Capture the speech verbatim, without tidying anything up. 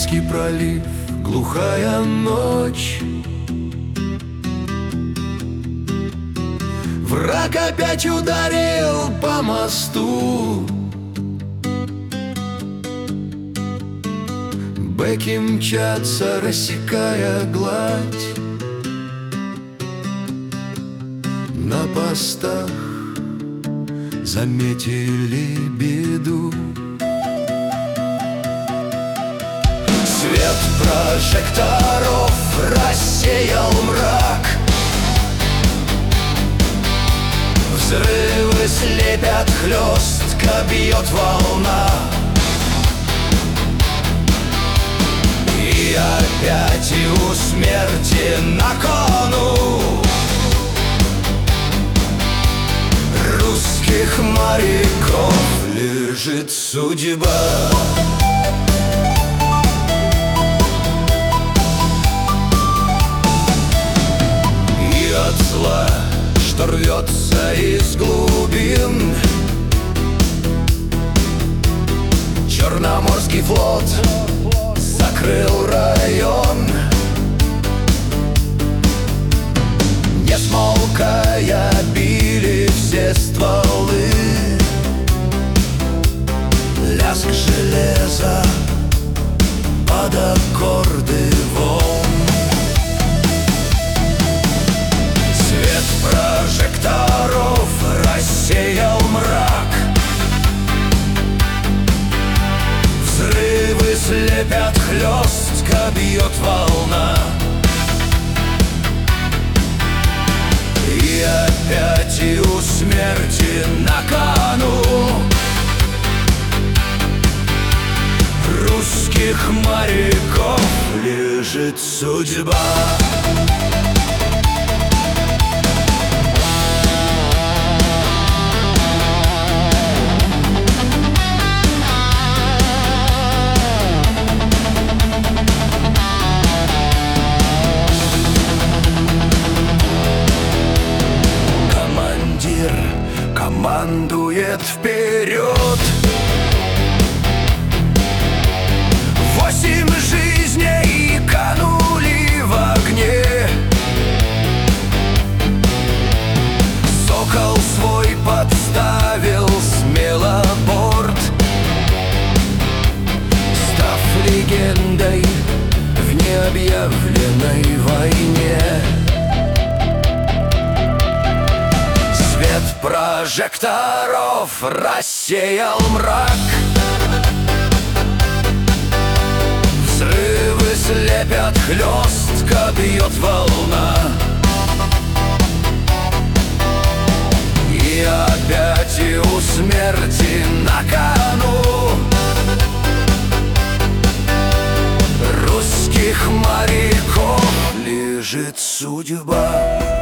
Финский пролив, глухая ночь. Враг опять ударил по мосту. Бэки мчатся, рассекая гладь. На постах заметили беду. Свет прожекторов рассеял мрак. Взрывы слепят, хлестко бьет волна. И опять и у смерти на кону русских моряков лежит судьба. И от зла, что рвется из глубин, Черноморский флот закрыл район. Не смолкая били все стволы, лязг железа под аккорды волн. Свет прожекторов рассеял мрак. Взрывы слепят, хлестко бьет волна. И опять и у смерти на кону русских моряков лежит судьба. Командует вперед. Восемь жизней канули в огне. Сокол свой подставил смело борт, став легендой в необъявленной войне. Свет прожекторов рассеял мрак. Взрывы слепят, хлестко бьет волна. И опять и у смерти на кону русских моряков лежит судьба.